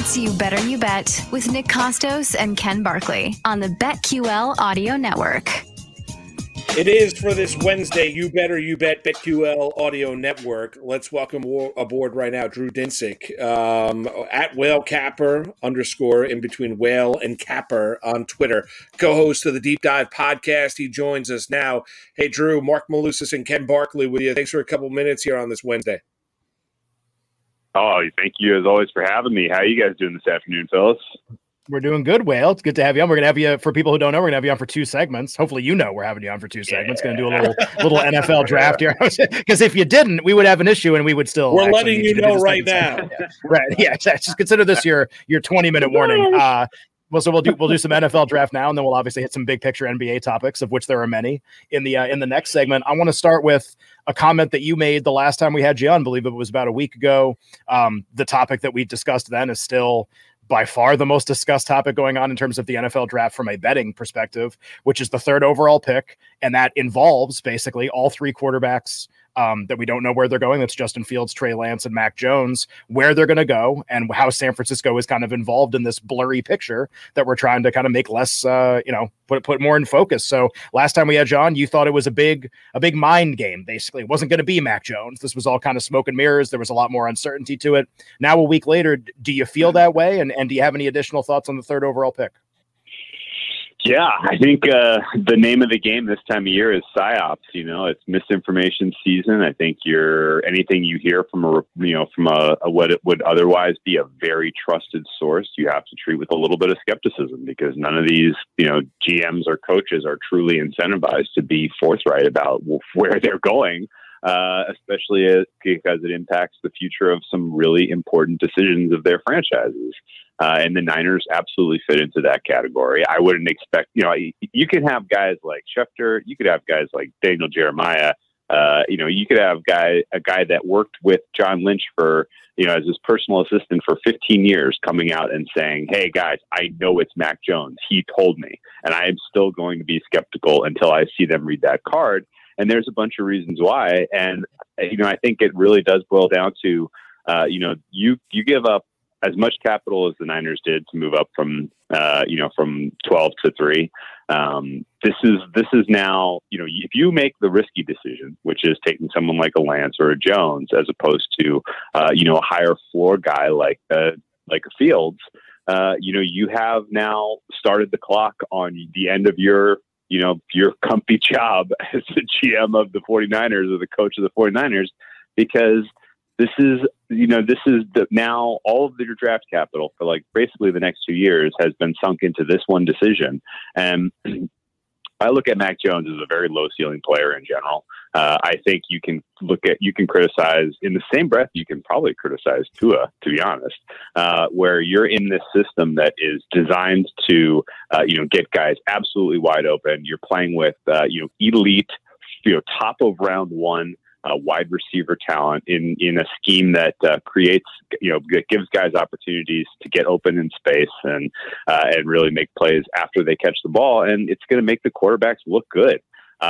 It's You Better You Bet with Nick Costos and Ken Barkley on the BetQL Audio Network. It is for this Wednesday, You Better You Bet, BetQL Audio Network. Let's welcome aboard right now Drew Dinsick at Whale Capper _ in between Whale and Capper on Twitter, co-host of the Deep Dive podcast. He joins us now. Hey, Drew, Mark Malusis and Ken Barkley with you. Thanks for a couple minutes here on this Wednesday. Oh, thank you as always for having me. How are you guys doing this afternoon, fellas? We're doing good, Whale. It's good to have you on. We're going to have you, for people who don't know, we're going to have you on for 2 segments. Hopefully, we're having you on for 2 segments. Going to do a little NFL draft here. Because if you didn't, we would have an issue and we would still. We're letting you know right now. Right. Yeah. Just consider this your 20-minute warning. So we'll do some NFL draft now, and then we'll obviously hit some big picture NBA topics, of which there are many in the next segment. I want to start with a comment that you made the last time we had you on. I believe it was about a week ago. The topic that we discussed then is still by far the most discussed topic going on in terms of the NFL draft from a betting perspective, which is the 3rd overall pick. And that involves basically all 3 quarterbacks that we don't know where they're going. That's Justin Fields, Trey Lance, and Mac Jones, where they're going to go and how San Francisco is kind of involved in this blurry picture that we're trying to kind of make less, put more in focus. So last time we had John, you thought it was a big mind game. Basically, it wasn't going to be Mac Jones. This was all kind of smoke and mirrors. There was a lot more uncertainty to it. Now, a week later, do you feel that way? And do you have any additional thoughts on the 3rd overall pick? Yeah, I think the name of the game this time of year is psyops. It's misinformation season. I think anything you hear from what it would otherwise be a very trusted source, you have to treat with a little bit of skepticism, because none of these GMs or coaches are truly incentivized to be forthright about where they're going, especially because it impacts the future of some really important decisions of their franchises. And the Niners absolutely fit into that category. I wouldn't expect, you can have guys like Schefter, you could have guys like Daniel Jeremiah, you could have a guy that worked with John Lynch for, as his personal assistant for 15 years, coming out and saying, hey guys, I know it's Mac Jones. He told me, and I am still going to be skeptical until I see them read that card. And there's a bunch of reasons why. And, I think it really does boil down to, you give up as much capital as the Niners did to move up from 12 to 3. This is now, if you make the risky decision, which is taking someone like a Lance or a Jones, as opposed to, a higher floor guy like a Fields, you have now started the clock on the end of your comfy job as the GM of the 49ers or the coach of the 49ers, because this is now all of your draft capital for basically the next 2 years has been sunk into this one decision. And I look at Mac Jones as a very low ceiling player in general. I think you can criticize in the same breath. You can probably criticize Tua, to be honest, where you're in this system that is designed to, get guys absolutely wide open. You're playing with, elite, top of round 1, wide receiver talent in a scheme that creates, gives guys opportunities to get open in space and really make plays after they catch the ball. And it's going to make the quarterbacks look good.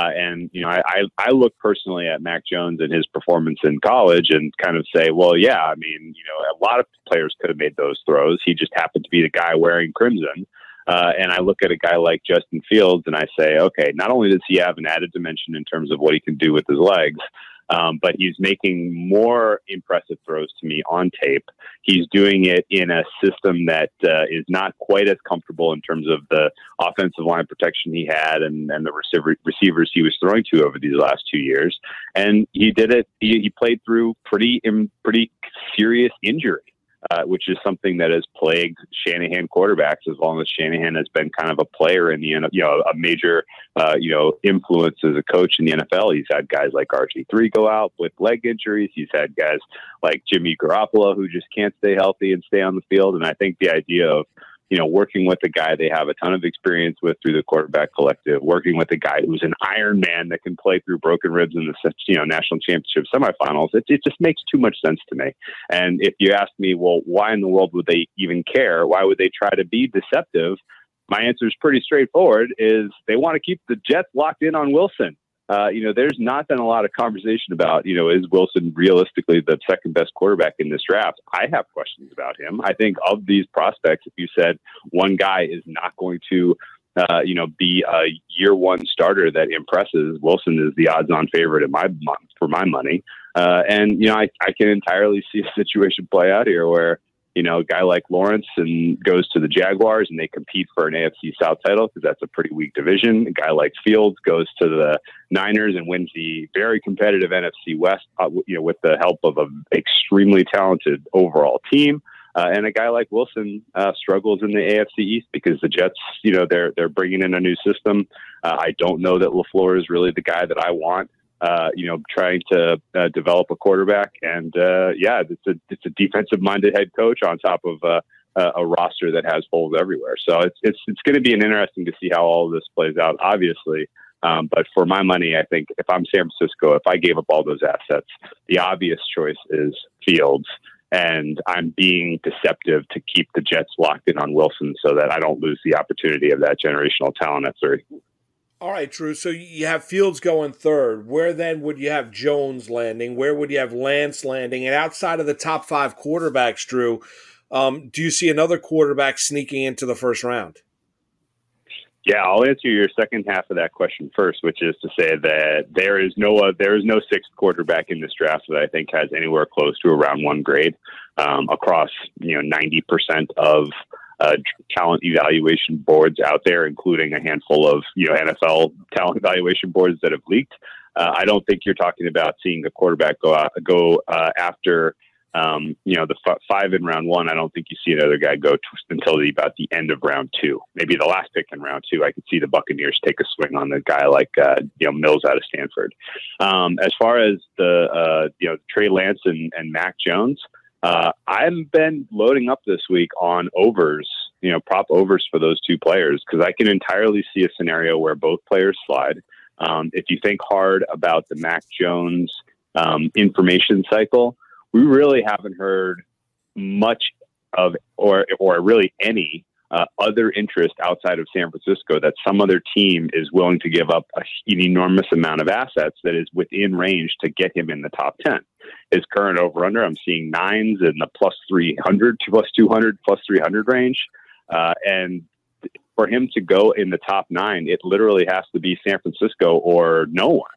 I look personally at Mac Jones and his performance in college and kind of say, well, yeah, a lot of players could have made those throws. He just happened to be the guy wearing crimson. And I look at a guy like Justin Fields and I say, okay, not only does he have an added dimension in terms of what he can do with his legs, but he's making more impressive throws to me on tape. He's doing it in a system that is not quite as comfortable in terms of the offensive line protection he had and the receivers he was throwing to over these last 2 years. And he did it. He played through pretty serious injury. Which is something that has plagued Shanahan quarterbacks as long as Shanahan has been kind of a player in the NFL, a major, influence as a coach in the NFL. He's had guys like RG3 go out with leg injuries. He's had guys like Jimmy Garoppolo who just can't stay healthy and stay on the field. And I think the idea of, working with a guy they have a ton of experience with through the quarterback collective, working with a guy who's an Iron Man that can play through broken ribs in the national championship semifinals, it just makes too much sense to me. And if you ask me, well, why in the world would they even care? Why would they try to be deceptive? My answer is pretty straightforward: is they want to keep the Jets locked in on Wilson. there's not been a lot of conversation about, is Wilson realistically the second best quarterback in this draft? I have questions about him. I think of these prospects, if you said one guy is not going to, be a year one starter that impresses, Wilson is the odds on favorite for my money. I can entirely see a situation play out here where, a guy like Lawrence and goes to the Jaguars and they compete for an AFC South title because that's a pretty weak division. A guy like Fields goes to the Niners and wins the very competitive NFC West, with the help of an extremely talented overall team. And a guy like Wilson struggles in the AFC East because the Jets, they're bringing in a new system. I don't know that LaFleur is really the guy that I want. Trying to develop a quarterback, and it's a defensive-minded head coach on top of a roster that has holes everywhere. So it's going to be interesting to see how all of this plays out, obviously. But for my money, I think if I'm San Francisco, if I gave up all those assets, the obvious choice is Fields, and I'm being deceptive to keep the Jets locked in on Wilson so that I don't lose the opportunity of that generational talent at 3. All right, Drew. So you have Fields going third. Where then would you have Jones landing? Where would you have Lance landing? And outside of the top 5 quarterbacks, Drew, do you see another quarterback sneaking into the first round? Yeah, I'll answer your second half of that question first, which is to say that there is no 6th quarterback in this draft that I think has anywhere close to a round 1 grade across 90% of talent evaluation boards out there, including a handful of NFL talent evaluation boards that have leaked. I don't think you're talking about seeing a quarterback go after the 5 in round 1. I don't think you see another guy go until about the end of round 2, maybe the last pick in round 2. I could see the Buccaneers take a swing on the guy like Mills out of Stanford. As far as the Trey Lance and Mac Jones. I've been loading up this week on overs, prop overs for those 2 players, because I can entirely see a scenario where both players slide. If you think hard about the Mac Jones information cycle, we really haven't heard much of, or really any other interest outside of San Francisco that some other team is willing to give up an enormous amount of assets that is within range to get him in the top 10. His current over-under, I'm seeing 9s in the plus 300, plus 200, plus 300 range. And for him to go in the top 9, it literally has to be San Francisco or no one.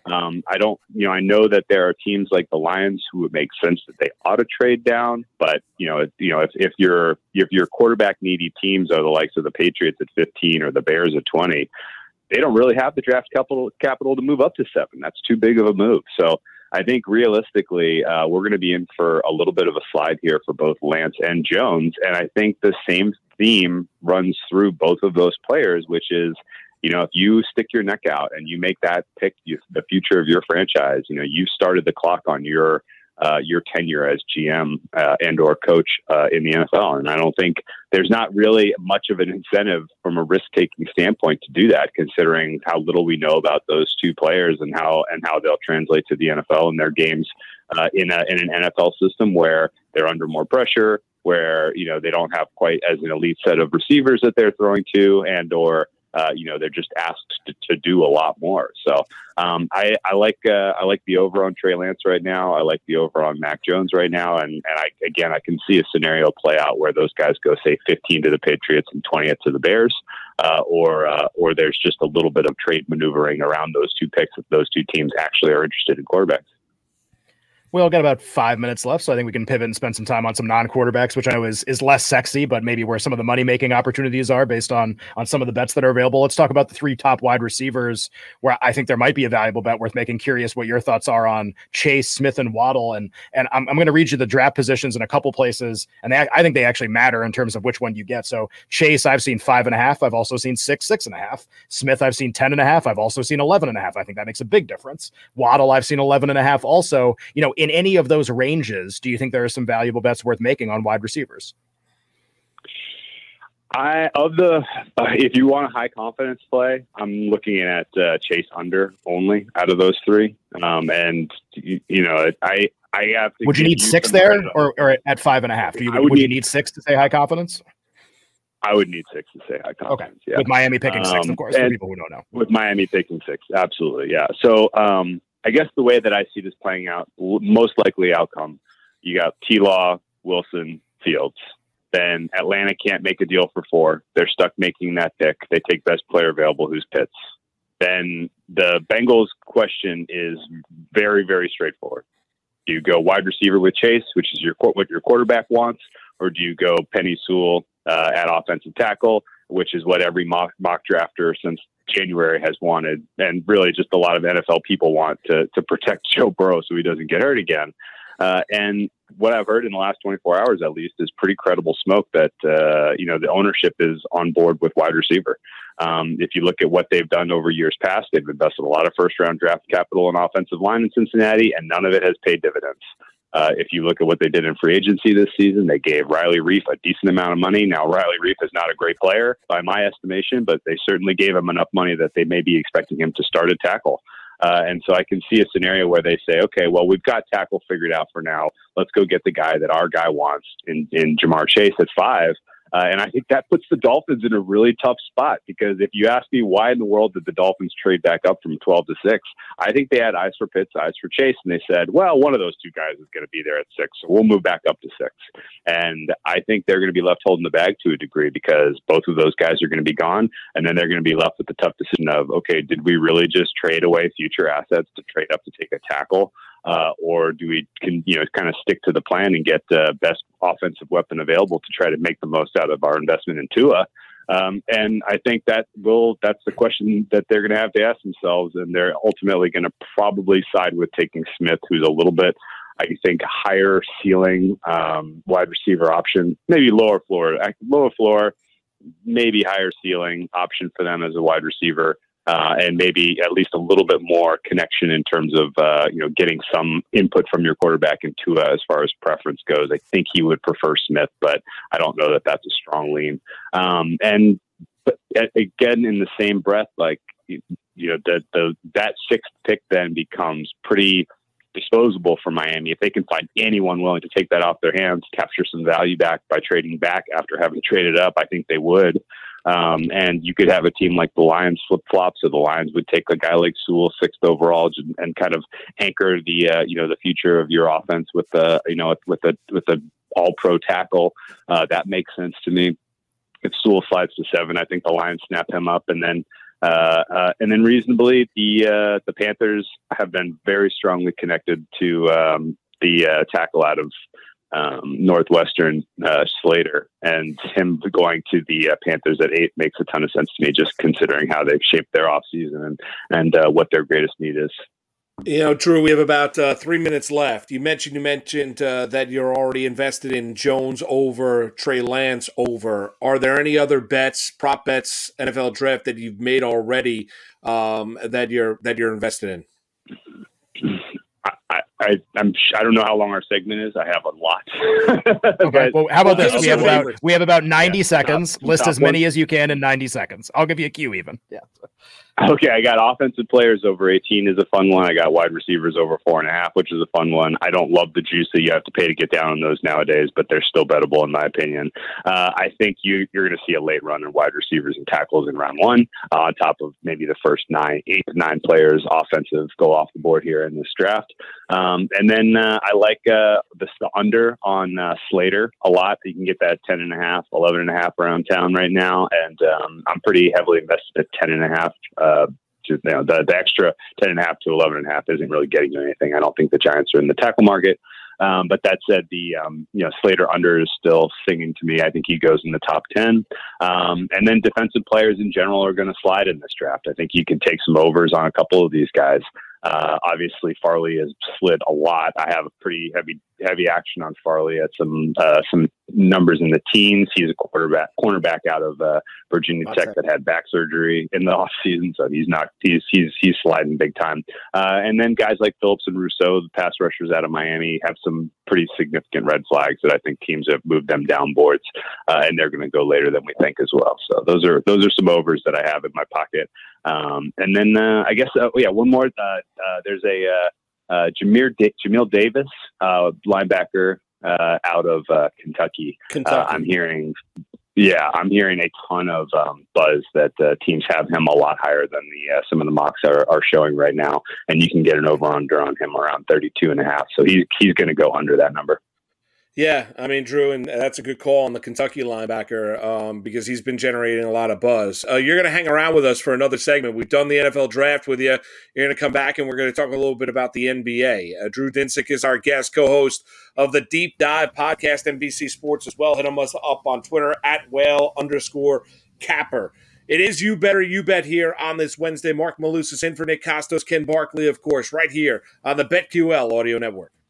I know that there are teams like the Lions who would make sense that they ought to trade down, but if your quarterback needy teams are the likes of the Patriots at 15 or the Bears at 20, they don't really have the draft capital to move up to 7. That's too big of a move. So I think realistically, we're going to be in for a little bit of a slide here for both Lance and Jones. And I think the same theme runs through both of those players, which is, if you stick your neck out and you make that pick, the future of your franchise, you started the clock on your tenure as GM and or coach in the NFL. And I don't think there's not really much of an incentive from a risk-taking standpoint to do that, considering how little we know about those 2 players and how they'll translate to the NFL in their games in an NFL system where they're under more pressure, where, they don't have quite as an elite set of receivers that they're throwing to, and or they're just asked to do a lot more. So I like the over on Trey Lance right now. I like the over on Mac Jones right now. And I can see a scenario play out where those guys go, say, 15 to the Patriots and 20 to the Bears, or there's just a little bit of trade maneuvering around those 2 picks if those 2 teams actually are interested in quarterbacks. We all got about 5 minutes left, so I think we can pivot and spend some time on some non-quarterbacks, which I know is less sexy, but maybe where some of the money-making opportunities are based on some of the bets that are available. Let's talk about the 3 top wide receivers, where I think there might be a valuable bet worth making. Curious what your thoughts are on Chase, Smith, and Waddle. And I'm going to read you the draft positions in a couple places, and I think they actually matter in terms of which one you get. So Chase, I've seen 5.5. I've also seen 6, 6.5. Smith, I've seen 10.5. I've also seen 11.5. I think that makes a big difference. Waddle, I've seen 11.5. Also, in any of those ranges, do you think there are some valuable bets worth making on wide receivers? If you want a high confidence play, I'm looking at Chase under only out of those 3. And I have to. Would you need 6 there, or at 5.5? Would you need 6 to say high confidence? I would need 6 to say high confidence. Okay. Yeah. With Miami picking 6, of course, for people who don't know. With Miami picking 6, absolutely, yeah. So I guess the way that I see this playing out, most likely outcome, you got T-Law, Wilson, Fields. Then Atlanta can't make a deal for 4. They're stuck making that pick. They take best player available, who's Pitts. Then the Bengals question is very, very straightforward. Do you go wide receiver with Chase, which is what your quarterback wants, or do you go Penei Sewell at offensive tackle, which is what every mock drafter since January has wanted, and really just a lot of NFL people want to protect Joe Burrow so he doesn't get hurt again. And what I've heard in the last 24 hours, at least, is pretty credible smoke that, the ownership is on board with wide receiver. If you look at what they've done over years past, they've invested a lot of first-round draft capital in offensive line in Cincinnati, and none of it has paid dividends. If you look at what they did in free agency this season, they gave Riley Reif a decent amount of money. Now, Riley Reif is not a great player by my estimation, but they certainly gave him enough money that they may be expecting him to start a tackle. And so I can see a scenario where they say, okay, well, we've got tackle figured out for now. Let's go get the guy that our guy wants in Ja'Marr Chase at 5. And I think that puts the Dolphins in a really tough spot, because if you ask me why in the world did the Dolphins trade back up from 12 to 6, I think they had eyes for Pitts, eyes for Chase, and they said, well, one of those two guys is going to be there at 6, so we'll move back up to 6. And I think they're going to be left holding the bag to a degree, because both of those guys are going to be gone, and then they're going to be left with the tough decision of, okay, did we really just trade away future assets to trade up to take a tackle? Or do we kind of stick to the plan and get the best offensive weapon available to try to make the most out of our investment in Tua? And I think that's the question that they're going to have to ask themselves. And they're ultimately going to probably side with taking Smith, who's a little bit, I think, higher ceiling wide receiver option, maybe lower floor, maybe higher ceiling option for them as a wide receiver. And maybe at least a little bit more connection in terms of, getting some input from your quarterback in Tua as far as preference goes. I think he would prefer Smith, but I don't know that that's a strong lean. But again, in the same breath, like, that 6th pick then becomes pretty disposable for Miami. If they can find anyone willing to take that off their hands, capture some value back by trading back after having traded up, I think they would. And you could have a team like the Lions flip-flop, so the Lions would take a guy like Sewell 6th overall and kind of anchor the future of your offense with a all-pro tackle. That makes sense to me. If Sewell slides to 7, I think the Lions snap him up, and then reasonably, the Panthers have been very strongly connected to the tackle out of Northwestern, Slater, and him going to the Panthers at 8 makes a ton of sense to me, just considering how they've shaped their offseason and what their greatest need is. Drew, we have about 3 minutes left. You mentioned that you're already invested in Jones over, Trey Lance over. Are there any other prop bets, NFL draft that you've made already that you're invested in? I don't know how long our segment is. I have a lot. Okay. Well, how about this? We have about 90 seconds. List as many as you can in 90 seconds. I'll give you a cue even. Yeah. Okay, I got offensive players over 18 is a fun one. I got wide receivers over 4.5, which is a fun one. I don't love the juice that you have to pay to get down on those nowadays, but they're still bettable in my opinion. I think you're going to see a late run in wide receivers and tackles in round 1, on top of maybe the first 8 to 9 players offensive go off the board here in this draft. And then I like the under on Slater a lot. You can get that 10.5, 11.5 around town right now, and I'm pretty heavily invested at 10.5. The extra 10.5 to 11.5 isn't really getting you anything. I don't think the Giants are in the tackle market. But that said, the Slater under is still singing to me. I think he goes in the top 10. And then defensive players in general are going to slide in this draft. I think you can take some overs on a couple of these guys. Obviously, Farley has slid a lot. I have a pretty heavy action on Farley at some numbers in the teens. He's a cornerback out of Virginia Tech that had back surgery in the off season, so he's sliding big time. And then guys like Phillips and Rousseau, the pass rushers out of Miami, have some pretty significant red flags that I think teams have moved them down boards, and they're going to go later than we think as well. So those are some overs that I have in my pocket. And then I guess one more. There's a Jamil Davis, linebacker out of Kentucky. I'm hearing Yeah, I'm hearing a ton of buzz that teams have him a lot higher than some of the mocks are showing right now, and you can get an over/under on him around 32.5. So he's going to go under that number. Yeah, I mean, Drew, and that's a good call on the Kentucky linebacker because he's been generating a lot of buzz. You're going to hang around with us for another segment. We've done the NFL draft with you. You're going to come back, and we're going to talk a little bit about the NBA. Drew Dinsick is our guest, co-host of the Deep Dive podcast, NBC Sports as well. Hit him up on Twitter at @whale_capper. It is You Better You Bet here on this Wednesday. Mark Malusis in for Nick Costos, Ken Barkley, of course, right here on the BetQL Audio Network.